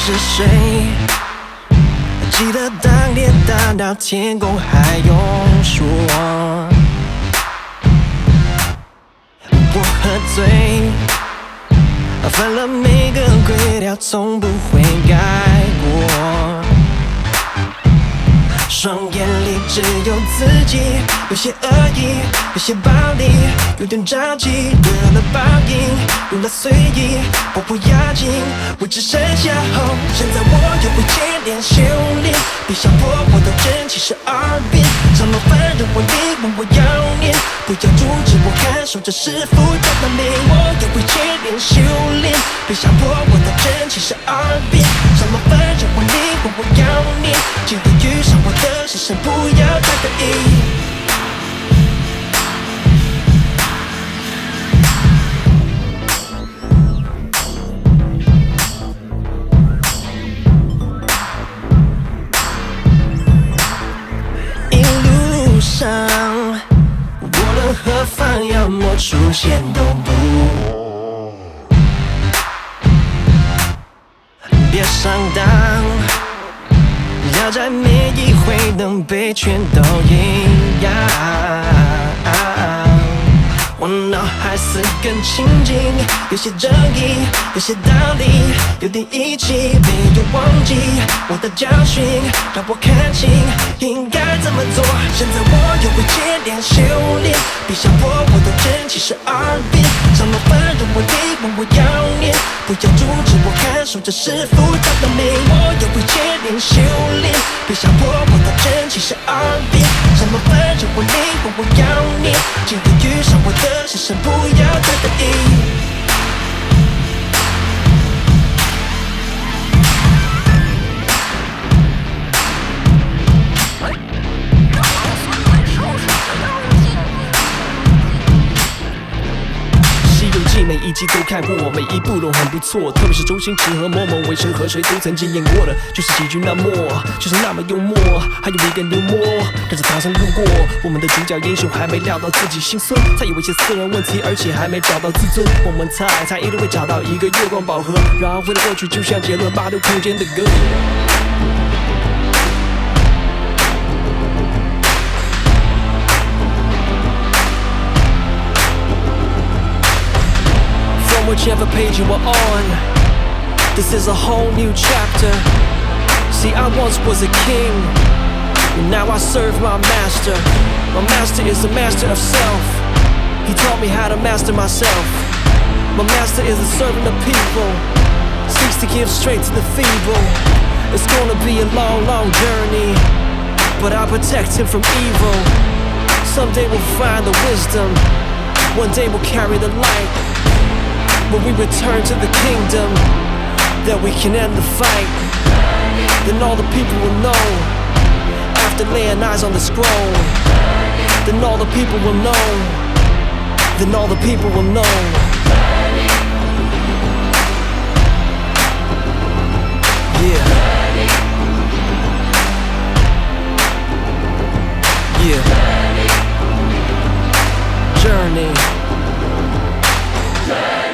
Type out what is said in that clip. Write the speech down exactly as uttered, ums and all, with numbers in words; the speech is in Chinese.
是谁？记得当年大闹天宫还用说，我喝醉，犯了每个规条，从不会改过。双眼里只有自己，有些恶意，有些暴力，有点着急，得了报应，用了随意，我不要紧，我只剩下后。现在我又会接连修炼，别想破我的真气是二变，怎么分任我你问我要念，不要阻止我看守着师傅的本领。我又会接连修炼，别想破我的真气是二变，怎么分任我你问我要念，今天遇上我的是神，不要太得意。一路上，无论何方，要么出现都不，别上当。要在每一回能被全都赢呀！我脑海似根青筋，有些正义，有些道理，有点义气，没有忘记我的教训，让我看清应该怎么做。现在我又会接连修炼，别想破我的真气是二变，怎么分任我你问我要念，不要阻止我看守着师傅的本领。我又会接连修炼，别想破我的真气是二变，怎么分任我你问我要念，今天遇上我的是神，不要太得意。每一集都看过，每一部都很不错，特别是周星驰和某某为生和谁都曾经演过的，就是喜剧那么，就是那么幽默，还有一个幽默，跟着唐僧路过，我们的主角英雄还没料到自己心酸，才有一些私人问题，而且还没找到自尊。我们猜他一定会找到一个月光宝盒，然后回到过去，就像杰伦八度空间的歌。Whichever page you are on, this is a whole new chapter. See, I once was a king, and now I serve my master. My master is the master of self. He taught me how to master myself. My master is a servant of people, seeks to give strength to the feeble. It's gonna be a long, long journey, but I protect him from evil. Someday we'll find the wisdom, one day we'll carry the light. When we return to the kingdom, then we can end the fight. Then all the people will know, after laying eyes on the scroll. Then all the people will know, then all the people will know. Yeah. Yeah. Journey.